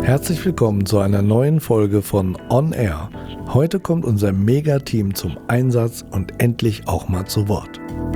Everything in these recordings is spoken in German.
Herzlich willkommen zu einer neuen Folge von On Air. Heute kommt unser Mega-Team zum Einsatz und endlich auch mal zu Wort.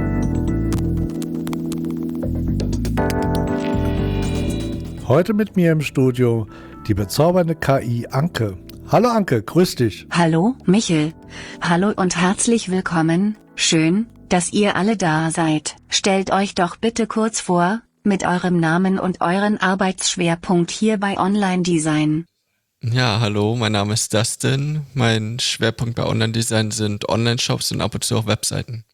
Heute mit mir im Studio die bezaubernde KI Anke. Hallo Anke, grüß dich. Hallo, Michel. Hallo und herzlich willkommen. Schön, dass ihr alle da seid. Stellt euch doch bitte kurz vor, mit eurem Namen und euren Arbeitsschwerpunkt hier bei Online-Design. Ja, hallo, mein Name ist Dustin. Mein Schwerpunkt bei Online-Design sind Online-Shops und ab und zu auch Webseiten.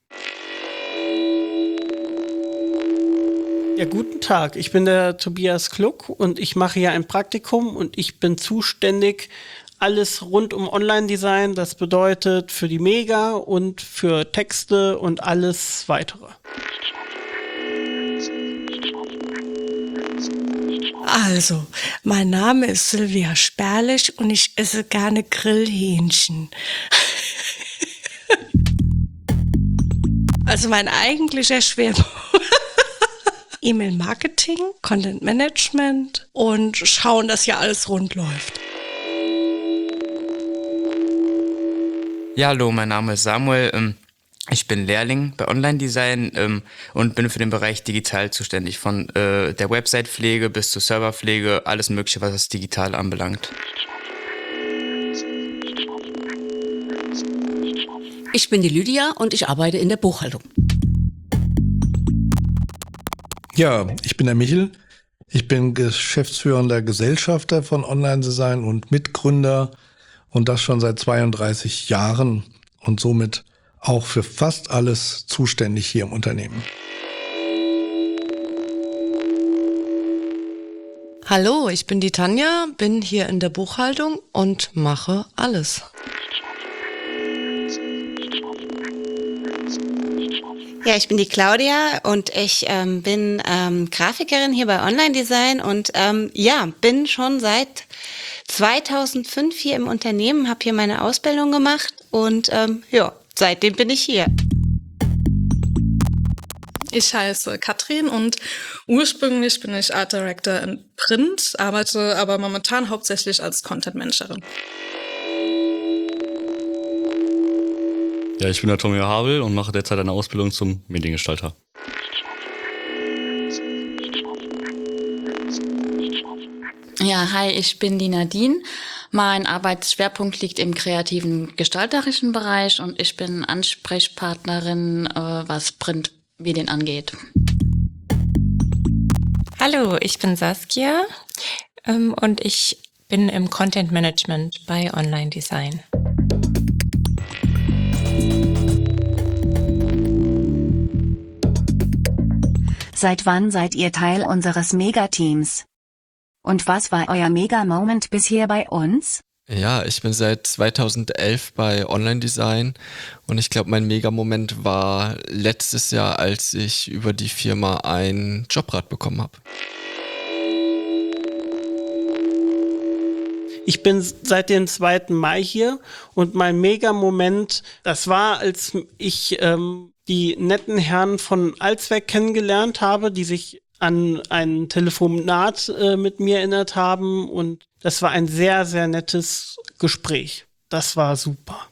Ja, guten Tag. Ich bin der Tobias Kluck und ich mache hier ein Praktikum und ich bin zuständig alles rund um Online-Design. Das bedeutet für die Mega und für Texte und alles weitere. Also, mein Name ist Silvia Sperlich und ich esse gerne Grillhähnchen. Also mein eigentlicher Schwerpunkt E-Mail-Marketing, Content-Management und schauen, dass hier alles rund läuft. Ja, hallo, mein Name ist Samuel. Ich bin Lehrling bei Online-Design und bin für den Bereich digital zuständig. Von der Website-Pflege bis zur Serverpflege, alles Mögliche, was das Digital anbelangt. Ich bin die Lydia und ich arbeite in der Buchhaltung. Ja, ich bin der Michel. Ich bin geschäftsführender Gesellschafter von Online-Design und Mitgründer und das schon seit 32 Jahren und somit auch für fast alles zuständig hier im Unternehmen. Hallo, ich bin die Tanja, bin hier in der Buchhaltung und mache alles. Ja, ich bin die Claudia und ich bin Grafikerin hier bei Online-Design und bin schon seit 2005 hier im Unternehmen, habe hier meine Ausbildung gemacht und seitdem bin ich hier. Ich heiße Katrin und ursprünglich bin ich Art Director in Print, arbeite aber momentan hauptsächlich als Content Managerin. Ja, ich bin der Tomio Habel und mache derzeit eine Ausbildung zum Mediengestalter. Ja, hi, ich bin die Nadine. Mein Arbeitsschwerpunkt liegt im kreativen gestalterischen Bereich und ich bin Ansprechpartnerin, was Printmedien angeht. Hallo, ich bin Saskia und ich bin im Content Management bei Online Design. Seit wann seid ihr Teil unseres Megateams? Und was war euer Mega-Moment bisher bei uns? Ja, ich bin seit 2011 bei Online-Design und ich glaube, mein Mega-Moment war letztes Jahr, als ich über die Firma ein Jobrad bekommen habe. Ich bin seit dem 2. Mai hier und mein Mega-Moment, das war, als ich die netten Herren von Allzweck kennengelernt habe, die sich an ein Telefonat mit mir erinnert haben und das war ein sehr, sehr nettes Gespräch. Das war super.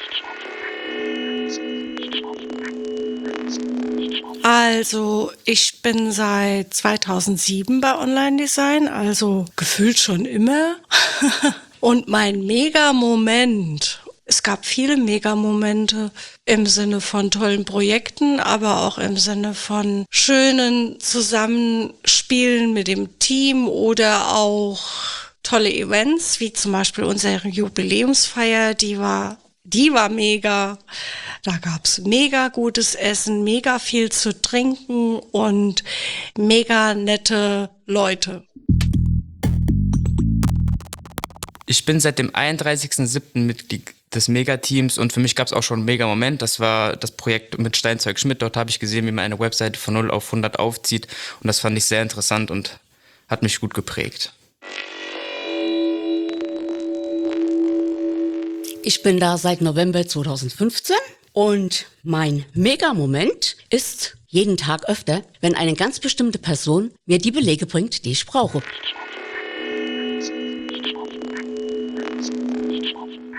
Also, ich bin seit 2007 bei Online Design, also gefühlt schon immer. Und mein Mega-Moment, es gab viele Mega-Momente im Sinne von tollen Projekten, aber auch im Sinne von schönen Zusammenspielen mit dem Team oder auch tolle Events, wie zum Beispiel unsere Jubiläumsfeier, die war mega. Da gab's mega gutes Essen, mega viel zu trinken und mega nette Leute. Ich bin seit dem 31.07. Mitglied des Megateams und für mich gab es auch schon einen Mega-Moment. Das war das Projekt mit Steinzeug Schmidt. Dort habe ich gesehen, wie man eine Webseite von 0 auf 100 aufzieht und das fand ich sehr interessant und hat mich gut geprägt. Ich bin da seit November 2015 und mein Mega-Moment ist jeden Tag öfter, wenn eine ganz bestimmte Person mir die Belege bringt, die ich brauche.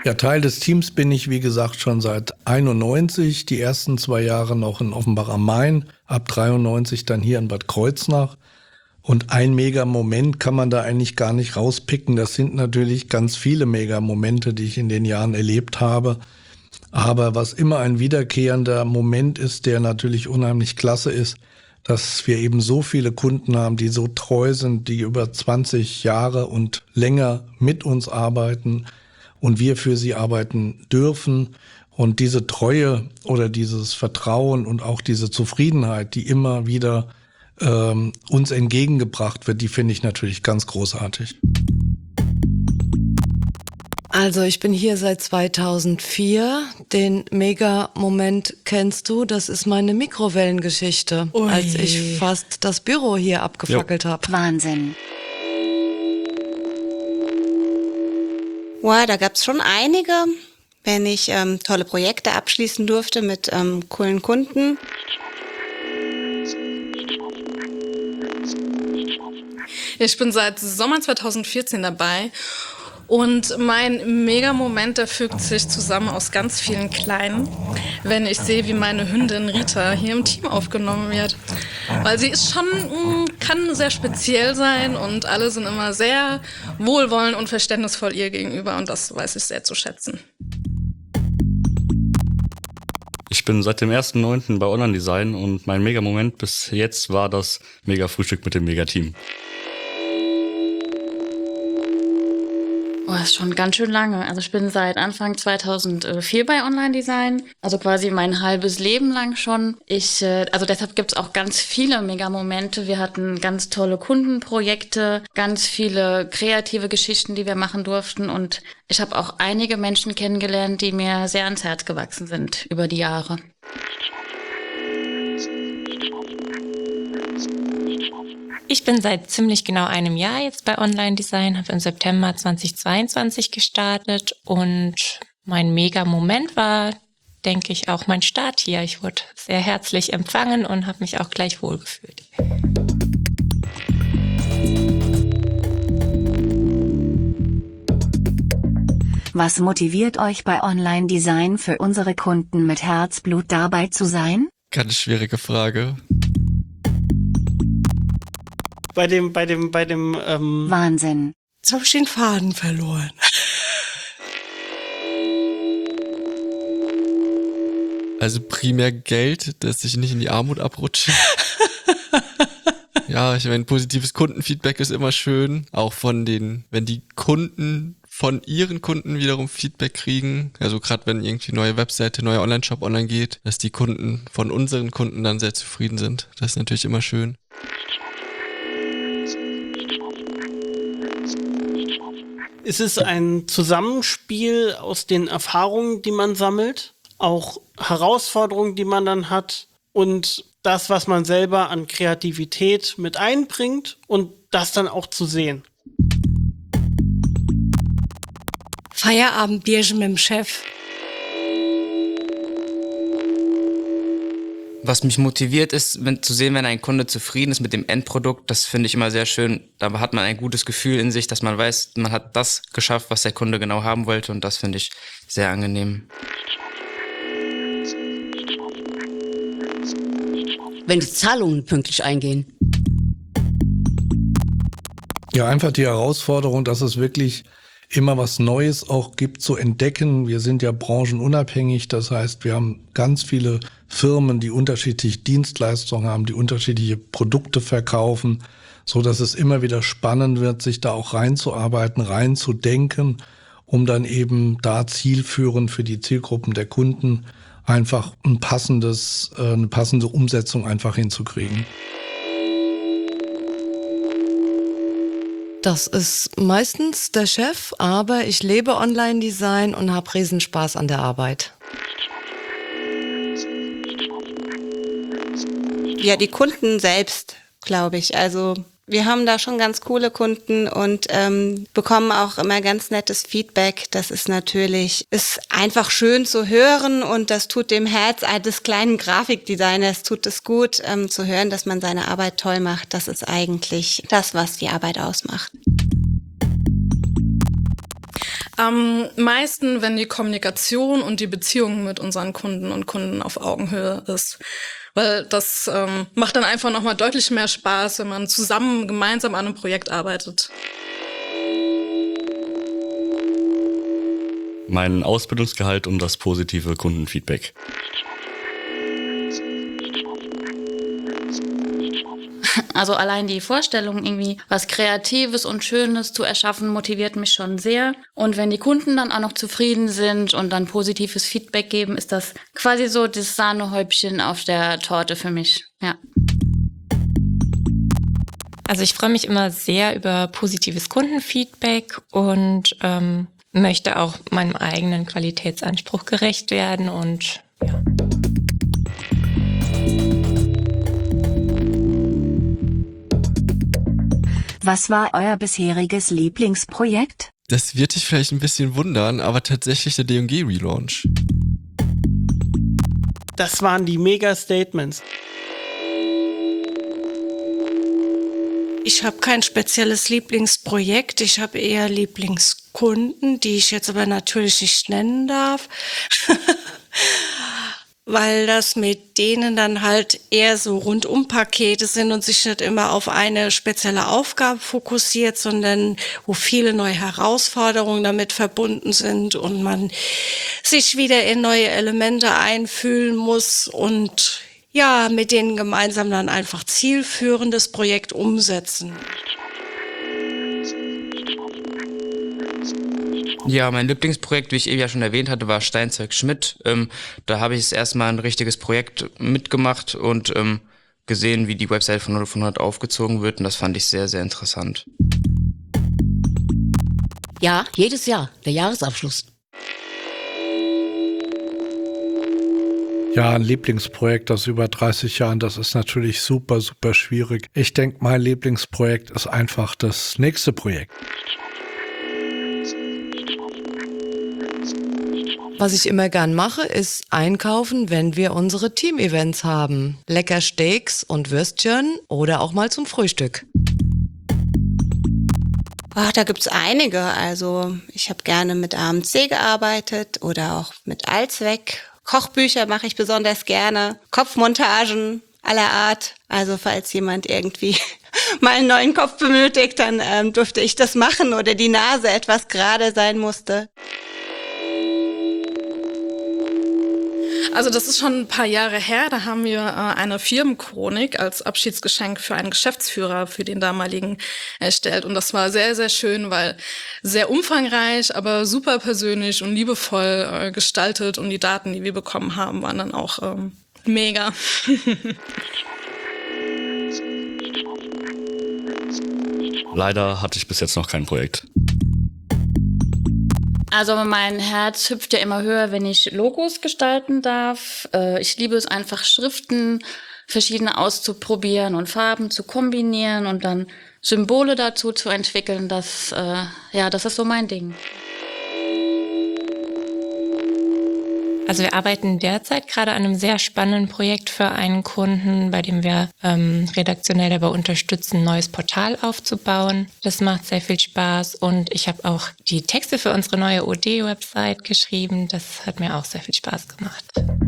Ja, Teil des Teams bin ich, wie gesagt, schon seit 91, die ersten 2 Jahre noch in Offenbach am Main, ab 93 dann hier in Bad Kreuznach. Und ein Mega-Moment kann man da eigentlich gar nicht rauspicken. Das sind natürlich ganz viele Mega-Momente, die ich in den Jahren erlebt habe. Aber was immer ein wiederkehrender Moment ist, der natürlich unheimlich klasse ist, dass wir eben so viele Kunden haben, die so treu sind, die über 20 Jahre und länger mit uns arbeiten und wir für sie arbeiten dürfen. Und diese Treue oder dieses Vertrauen und auch diese Zufriedenheit, die immer wieder uns entgegengebracht wird, die finde ich natürlich ganz großartig. Also ich bin hier seit 2004. Den Mega-Moment kennst du, das ist meine Mikrowellengeschichte, als ich fast das Büro hier abgefackelt habe. Wahnsinn. Wow, da gab's schon einige, wenn ich tolle Projekte abschließen durfte mit coolen Kunden. Ich bin seit Sommer 2014 dabei und mein Mega-Moment, der fügt sich zusammen aus ganz vielen kleinen, wenn ich sehe, wie meine Hündin Rita hier im Team aufgenommen wird. Weil sie ist schon, kann sehr speziell sein und alle sind immer sehr wohlwollend und verständnisvoll ihr gegenüber und das weiß ich sehr zu schätzen. Ich bin seit dem 1.9. bei Online-Design und mein Mega-Moment bis jetzt war das Mega-Frühstück mit dem Mega-Team. Oh, das ist schon ganz schön lange. Also ich bin seit Anfang 2004 bei Online-Design, also quasi mein halbes Leben lang schon. Also deshalb gibt's auch ganz viele Mega-Momente. Wir hatten ganz tolle Kundenprojekte, ganz viele kreative Geschichten, die wir machen durften und ich habe auch einige Menschen kennengelernt, die mir sehr ans Herz gewachsen sind über die Jahre. Ich bin seit ziemlich genau einem Jahr jetzt bei Online-Design, habe im September 2022 gestartet und mein Mega-Moment war, denke ich, auch mein Start hier. Ich wurde sehr herzlich empfangen und habe mich auch gleich wohlgefühlt. Was motiviert euch bei Online-Design für unsere Kunden mit Herzblut dabei zu sein? Ganz schwierige Frage. Bei dem Wahnsinn. Jetzt habe ich den Faden verloren. Also primär Geld, dass ich nicht in die Armut abrutsche. Ja, ich meine, positives Kundenfeedback ist immer schön. Auch wenn die Kunden von ihren Kunden wiederum Feedback kriegen. Also gerade wenn irgendwie neue Webseite, neuer Online-Shop online geht, dass die Kunden von unseren Kunden dann sehr zufrieden sind. Das ist natürlich immer schön. Es ist ein Zusammenspiel aus den Erfahrungen, die man sammelt, auch Herausforderungen, die man dann hat und das, was man selber an Kreativität mit einbringt und das dann auch zu sehen. Feierabendbierchen mit dem Chef. Was mich motiviert ist, zu sehen, wenn ein Kunde zufrieden ist mit dem Endprodukt, das finde ich immer sehr schön. Da hat man ein gutes Gefühl in sich, dass man weiß, man hat das geschafft, was der Kunde genau haben wollte und das finde ich sehr angenehm. Wenn die Zahlungen pünktlich eingehen. Ja, einfach die Herausforderung, dass es wirklich immer was Neues auch gibt zu entdecken. Wir sind ja branchenunabhängig, das heißt, wir haben ganz viele Firmen, die unterschiedliche Dienstleistungen haben, die unterschiedliche Produkte verkaufen, so dass es immer wieder spannend wird, sich da auch reinzuarbeiten, reinzudenken, um dann eben da zielführend für die Zielgruppen der Kunden einfach eine passende Umsetzung einfach hinzukriegen. Das ist meistens der Chef, aber ich lebe Online-Design und habe Riesenspaß an der Arbeit. Ja, die Kunden selbst, glaube ich. Also wir haben da schon ganz coole Kunden und bekommen auch immer ganz nettes Feedback. Das ist einfach schön zu hören und das tut dem Herz des kleinen Grafikdesigners tut es gut, zu hören, dass man seine Arbeit toll macht. Das ist eigentlich das, was die Arbeit ausmacht. Am meisten, wenn die Kommunikation und die Beziehung mit unseren Kunden und Kunden auf Augenhöhe ist. Weil das macht dann einfach nochmal deutlich mehr Spaß, wenn man zusammen, gemeinsam an einem Projekt arbeitet. Mein Ausbildungsgehalt und das positive Kundenfeedback. Also allein die Vorstellung, irgendwie was Kreatives und Schönes zu erschaffen, motiviert mich schon sehr. Und wenn die Kunden dann auch noch zufrieden sind und dann positives Feedback geben, ist das quasi so das Sahnehäubchen auf der Torte für mich. Ja. Also ich freue mich immer sehr über positives Kundenfeedback und möchte auch meinem eigenen Qualitätsanspruch gerecht werden und ja. Was war euer bisheriges Lieblingsprojekt? Das wird dich vielleicht ein bisschen wundern, aber tatsächlich der D&G-Relaunch. Das waren die Mega-Statements. Ich habe kein spezielles Lieblingsprojekt, ich habe eher Lieblingskunden, die ich jetzt aber natürlich nicht nennen darf, weil das mit denen dann halt eher so Rundum-Pakete sind und sich nicht immer auf eine spezielle Aufgabe fokussiert, sondern wo viele neue Herausforderungen damit verbunden sind und man sich wieder in neue Elemente einfühlen muss und ja, mit denen gemeinsam dann einfach zielführendes Projekt umsetzen. Ja, mein Lieblingsprojekt, wie ich eben ja schon erwähnt hatte, war Steinzeug Schmidt. Da habe ich das erstmal ein richtiges Projekt mitgemacht und gesehen, wie die Website von 0 auf 100 aufgezogen wird. Und das fand ich sehr, sehr interessant. Ja, jedes Jahr, der Jahresabschluss. Ja, ein Lieblingsprojekt aus über 30 Jahren, das ist natürlich super, super schwierig. Ich denke, mein Lieblingsprojekt ist einfach das nächste Projekt. Was ich immer gern mache, ist einkaufen, wenn wir unsere Team-Events haben. Lecker Steaks und Würstchen oder auch mal zum Frühstück. Ach, da gibt's einige. Also ich habe gerne mit AMC gearbeitet oder auch mit Allzweck. Kochbücher mache ich besonders gerne. Kopfmontagen aller Art. Also falls jemand irgendwie mal einen neuen Kopf benötigt, dann durfte ich das machen oder die Nase etwas gerade sein musste. Also das ist schon ein paar Jahre her, da haben wir eine Firmenchronik als Abschiedsgeschenk für einen Geschäftsführer, für den damaligen, erstellt. Und das war sehr, sehr schön, weil sehr umfangreich, aber super persönlich und liebevoll gestaltet. Und die Daten, die wir bekommen haben, waren dann auch mega. Leider hatte ich bis jetzt noch kein Projekt. Also mein Herz hüpft ja immer höher, wenn ich Logos gestalten darf. Ich liebe es einfach, Schriften verschiedene auszuprobieren und Farben zu kombinieren und dann Symbole dazu zu entwickeln. Das ist so mein Ding. Also wir arbeiten derzeit gerade an einem sehr spannenden Projekt für einen Kunden, bei dem wir redaktionell dabei unterstützen, ein neues Portal aufzubauen. Das macht sehr viel Spaß und ich habe auch die Texte für unsere neue OD-Website geschrieben. Das hat mir auch sehr viel Spaß gemacht.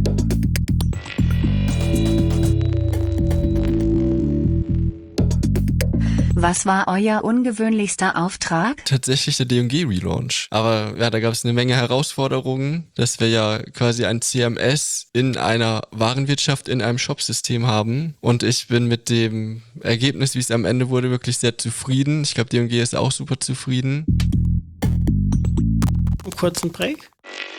Was war euer ungewöhnlichster Auftrag? Tatsächlich der D&G-Relaunch. Aber ja, da gab es eine Menge Herausforderungen, dass wir ja quasi ein CMS in einer Warenwirtschaft, in einem Shopsystem haben. Und ich bin mit dem Ergebnis, wie es am Ende wurde, wirklich sehr zufrieden. Ich glaube, D&G ist auch super zufrieden. Einen kurzen Break.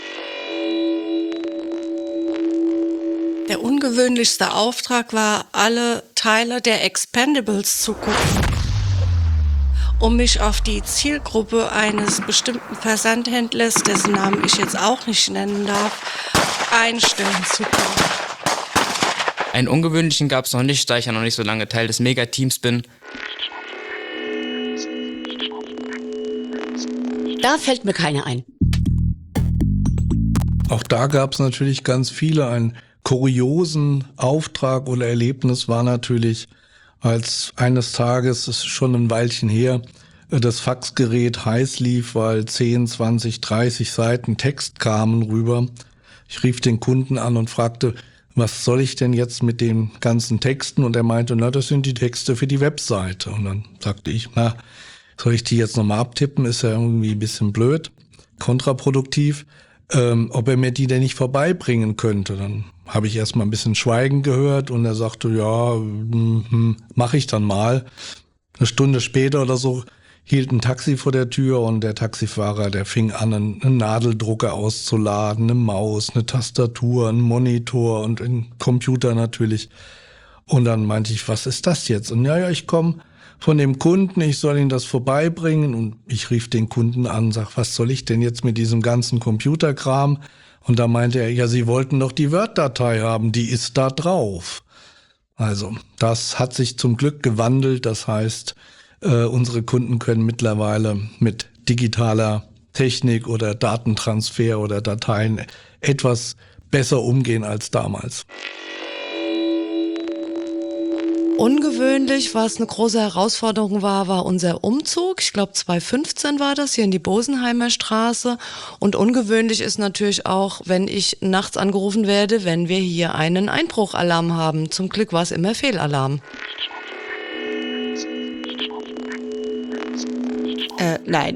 Der ungewöhnlichste Auftrag war, alle Teile der Expendables zu gucken, um mich auf die Zielgruppe eines bestimmten Versandhändlers, dessen Namen ich jetzt auch nicht nennen darf, einstellen zu können. Einen ungewöhnlichen gab es noch nicht, da ich ja noch nicht so lange Teil des Megateams bin. Da fällt mir keiner ein. Auch da gab es natürlich ganz viele. Einen kuriosen Auftrag oder Erlebnis war natürlich, als eines Tages, es ist schon ein Weilchen her, das Faxgerät heiß lief, weil 10, 20, 30 Seiten Text kamen rüber. Ich rief den Kunden an und fragte, was soll ich denn jetzt mit den ganzen Texten? Und er meinte, na, das sind die Texte für die Webseite. Und dann sagte ich, na, soll ich die jetzt nochmal abtippen? Ist ja irgendwie ein bisschen blöd, kontraproduktiv. Ob er mir die denn nicht vorbeibringen könnte. Dann habe ich erstmal ein bisschen Schweigen gehört und er sagte, ja, mache ich dann mal. Eine Stunde später oder so hielt ein Taxi vor der Tür und der Taxifahrer, der fing an, einen Nadeldrucker auszuladen, eine Maus, eine Tastatur, einen Monitor und einen Computer natürlich. Und dann meinte ich, was ist das jetzt? Und ja, ich komme von dem Kunden, ich soll ihm das vorbeibringen. Und ich rief den Kunden an, sag, was soll ich denn jetzt mit diesem ganzen Computerkram? Und da meinte er, ja, Sie wollten doch die Word-Datei haben, die ist da drauf. Also, das hat sich zum Glück gewandelt. Das heißt, unsere Kunden können mittlerweile mit digitaler Technik oder Datentransfer oder Dateien etwas besser umgehen als damals. Ungewöhnlich, was eine große Herausforderung war unser Umzug. Ich glaube 2015 war das, hier in die Bosenheimer Straße. Und ungewöhnlich ist natürlich auch, wenn ich nachts angerufen werde, wenn wir hier einen Einbruchalarm haben. Zum Glück war es immer Fehlalarm. Nein.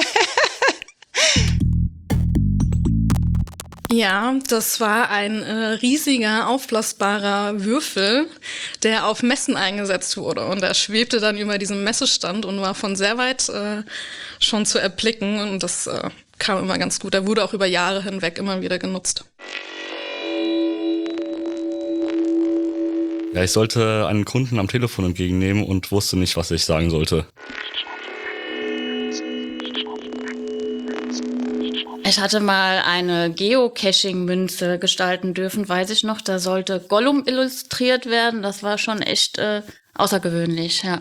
Ja, das war ein riesiger, aufblasbarer Würfel, der auf Messen eingesetzt wurde. Und er schwebte dann über diesem Messestand und war von sehr weit schon zu erblicken. Und das kam immer ganz gut. Er wurde auch über Jahre hinweg immer wieder genutzt. Ja, ich sollte einen Kunden am Telefon entgegennehmen und wusste nicht, was ich sagen sollte. Ich hatte mal eine Geocaching-Münze gestalten dürfen, weiß ich noch. Da sollte Gollum illustriert werden. Das war schon echt außergewöhnlich, ja.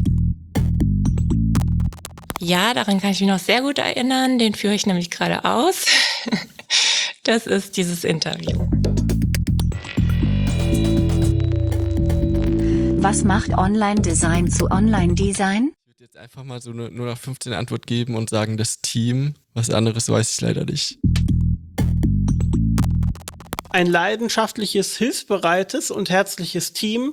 Ja, daran kann ich mich noch sehr gut erinnern. Den führe ich nämlich gerade aus. Das ist dieses Interview. Was macht Online-Design zu Online-Design? Ich würde jetzt einfach mal so eine 0815 Antwort geben und sagen, das Team. Was anderes weiß ich leider nicht. Ein leidenschaftliches, hilfsbereites und herzliches Team.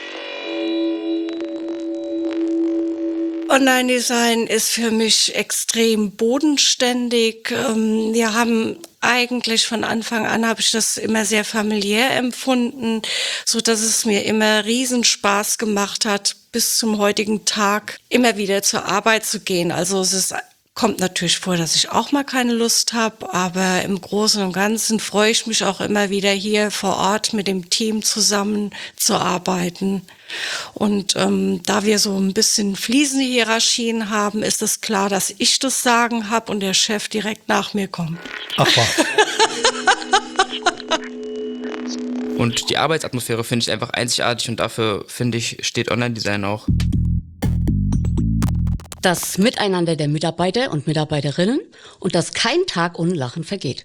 Online-Design ist für mich extrem bodenständig. Wir haben eigentlich von Anfang an, habe ich das immer sehr familiär empfunden, so dass es mir immer riesen Spaß gemacht hat, bis zum heutigen Tag immer wieder zur Arbeit zu gehen. Also kommt natürlich vor, dass ich auch mal keine Lust habe, aber im Großen und Ganzen freue ich mich auch immer wieder hier vor Ort mit dem Team zusammen zu arbeiten. Und da wir so ein bisschen fließende Hierarchien haben, ist es klar, dass ich das Sagen habe und der Chef direkt nach mir kommt. Ach was. Und die Arbeitsatmosphäre finde ich einfach einzigartig und dafür, finde ich, steht Online-Design auch. Das Miteinander der Mitarbeiter und Mitarbeiterinnen und dass kein Tag ohne Lachen vergeht.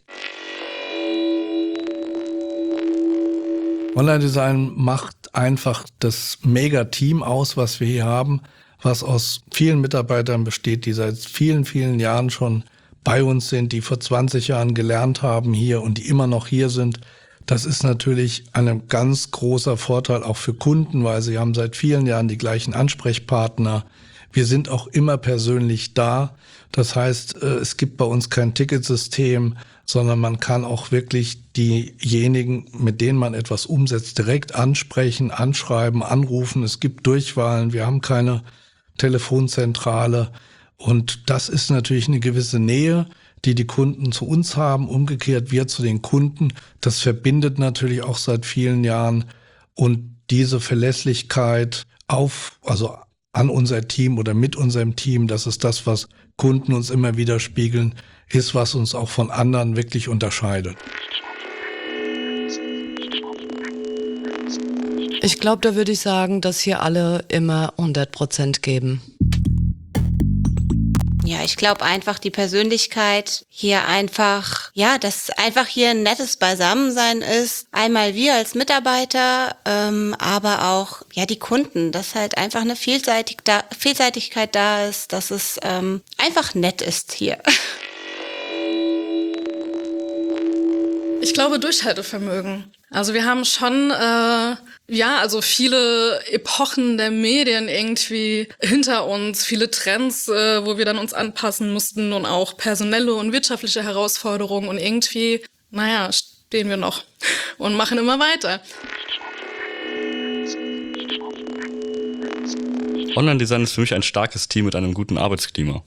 Online-Design macht einfach das Mega-Team aus, was wir hier haben, was aus vielen Mitarbeitern besteht, die seit vielen, vielen Jahren schon bei uns sind, die vor 20 Jahren gelernt haben hier und die immer noch hier sind. Das ist natürlich ein ganz großer Vorteil auch für Kunden, weil sie haben seit vielen Jahren die gleichen Ansprechpartner. Wir sind auch immer persönlich da. Das heißt, es gibt bei uns kein Ticketsystem, sondern man kann auch wirklich diejenigen, mit denen man etwas umsetzt, direkt ansprechen, anschreiben, anrufen. Es gibt Durchwahlen. Wir haben keine Telefonzentrale. Und das ist natürlich eine gewisse Nähe, die die Kunden zu uns haben. Umgekehrt wir zu den Kunden. Das verbindet natürlich auch seit vielen Jahren. Und diese Verlässlichkeit an unser Team oder mit unserem Team, das ist das, was Kunden uns immer wieder spiegeln, ist, was uns auch von anderen wirklich unterscheidet. Ich glaube, da würde ich sagen, dass hier alle immer 100% geben. Ja, ich glaube einfach die Persönlichkeit hier einfach, ja, dass einfach hier ein nettes Beisammensein ist. Einmal wir als Mitarbeiter, aber auch ja die Kunden, dass halt einfach eine Vielseitigkeit da ist, dass es einfach nett ist hier. Ich glaube Durchhaltevermögen. Also wir haben schon, also viele Epochen der Medien irgendwie hinter uns, viele Trends, wo wir dann uns anpassen mussten und auch personelle und wirtschaftliche Herausforderungen und irgendwie, stehen wir noch und machen immer weiter. Online-Design ist für mich ein starkes Team mit einem guten Arbeitsklima.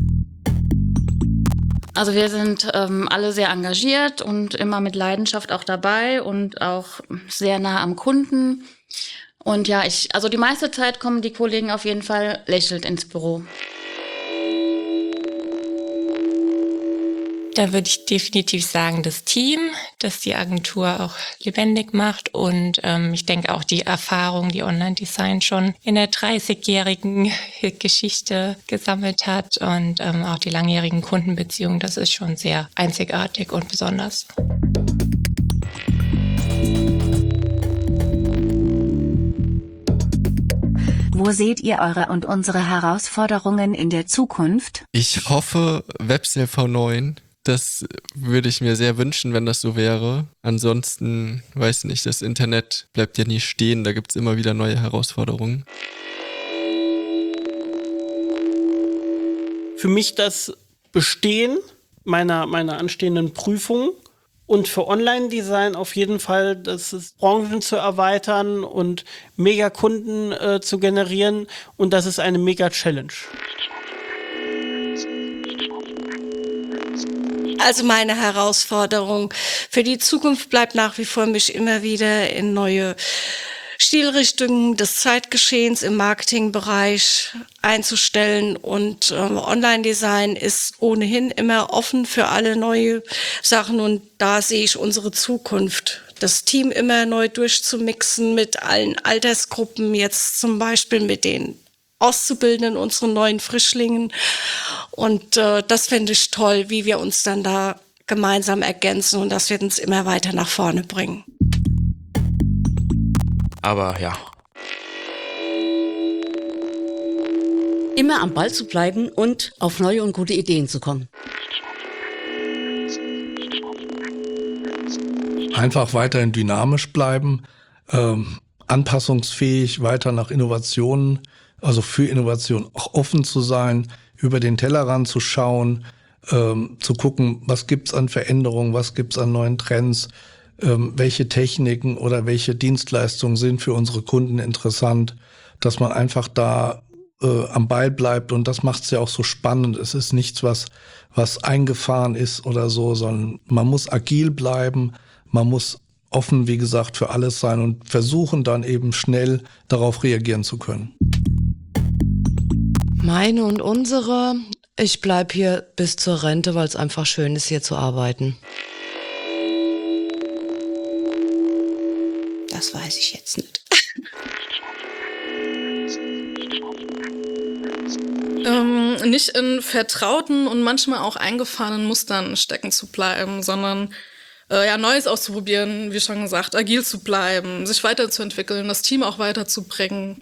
Also wir sind alle sehr engagiert und immer mit Leidenschaft auch dabei und auch sehr nah am Kunden. Und ja, also die meiste Zeit kommen die Kollegen auf jeden Fall lächelnd ins Büro. Da würde ich definitiv sagen, das Team, das die Agentur auch lebendig macht und ich denke auch die Erfahrung, die Online-Design schon in der 30-jährigen Geschichte gesammelt hat und auch die langjährigen Kundenbeziehungen, das ist schon sehr einzigartig und besonders. Wo seht ihr eure und unsere Herausforderungen in der Zukunft? Ich hoffe WebSail V9. Das würde ich mir sehr wünschen, wenn das so wäre. Ansonsten, weiß nicht, das Internet bleibt ja nie stehen, da gibt's immer wieder neue Herausforderungen. Für mich das Bestehen meiner anstehenden Prüfung und für Online-Design auf jeden Fall, das ist Branchen zu erweitern und Mega-Kunden zu generieren und das ist eine Mega-Challenge. Also meine Herausforderung für die Zukunft bleibt nach wie vor, mich immer wieder in neue Stilrichtungen des Zeitgeschehens im Marketingbereich einzustellen und Online-Design ist ohnehin immer offen für alle neue Sachen und da sehe ich unsere Zukunft. Das Team immer neu durchzumixen mit allen Altersgruppen, jetzt zum Beispiel mit den Auszubildenden, unseren neuen Frischlingen. Und das finde ich toll, wie wir uns dann da gemeinsam ergänzen und das wird uns immer weiter nach vorne bringen. Aber ja. Immer am Ball zu bleiben und auf neue und gute Ideen zu kommen. Einfach weiterhin dynamisch bleiben, anpassungsfähig, weiter nach Innovationen, also für Innovation auch offen zu sein, über den Tellerrand zu schauen, zu gucken, was gibt's an Veränderungen, was gibt's an neuen Trends, welche Techniken oder welche Dienstleistungen sind für unsere Kunden interessant, dass man einfach da am Ball bleibt und das macht's ja auch so spannend. Es ist nichts, was eingefahren ist oder so, sondern man muss agil bleiben, man muss offen, wie gesagt, für alles sein und versuchen dann eben schnell darauf reagieren zu können. Meine und unsere, ich bleib hier bis zur Rente, weil es einfach schön ist, hier zu arbeiten. Das weiß ich jetzt nicht. Nicht in vertrauten und manchmal auch eingefahrenen Mustern stecken zu bleiben, sondern Neues auszuprobieren, wie schon gesagt, agil zu bleiben, sich weiterzuentwickeln, das Team auch weiterzubringen.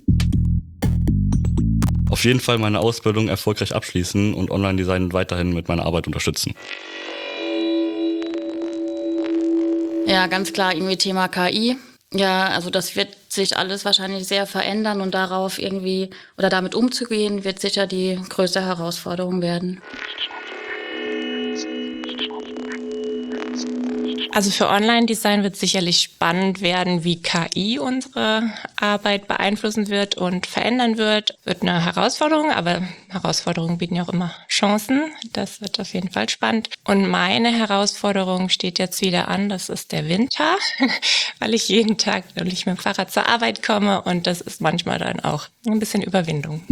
Auf jeden Fall meine Ausbildung erfolgreich abschließen und Online-Design weiterhin mit meiner Arbeit unterstützen. Ja, ganz klar, irgendwie Thema KI. Ja, also das wird sich alles wahrscheinlich sehr verändern und darauf irgendwie oder damit umzugehen, wird sicher die größte Herausforderung werden. Also für Online-Design wird sicherlich spannend werden, wie KI unsere Arbeit beeinflussen wird und verändern wird. Wird eine Herausforderung, aber Herausforderungen bieten ja auch immer Chancen. Das wird auf jeden Fall spannend. Und meine Herausforderung steht jetzt wieder an, das ist der Winter, weil ich jeden Tag natürlich mit dem Fahrrad zur Arbeit komme und das ist manchmal dann auch ein bisschen Überwindung.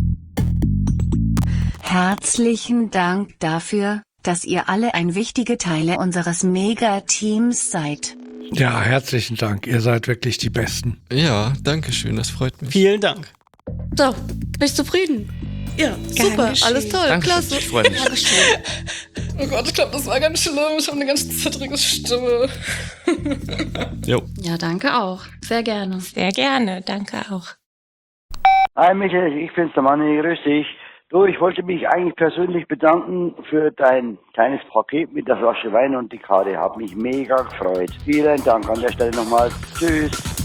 Herzlichen Dank dafür, dass ihr alle ein wichtige Teile unseres Mega-Teams seid. Ja, herzlichen Dank. Ihr seid wirklich die Besten. Ja, danke schön, das freut mich. Vielen Dank. So, bist du zufrieden? Ja, super, alles toll, Dankeschön, klasse. ich freue mich. Oh Gott, ich glaube, das war ganz schlimm. Ich habe eine ganz zittrige Stimme. Jo. Ja, danke auch. Sehr gerne. Sehr gerne, danke auch. Hi Michael, ich bin's der Manni, grüß dich. Du, ich wollte mich eigentlich persönlich bedanken für dein kleines Paket mit der Flasche Wein und die Karte. Hat mich mega gefreut. Vielen Dank an der Stelle nochmal. Tschüss.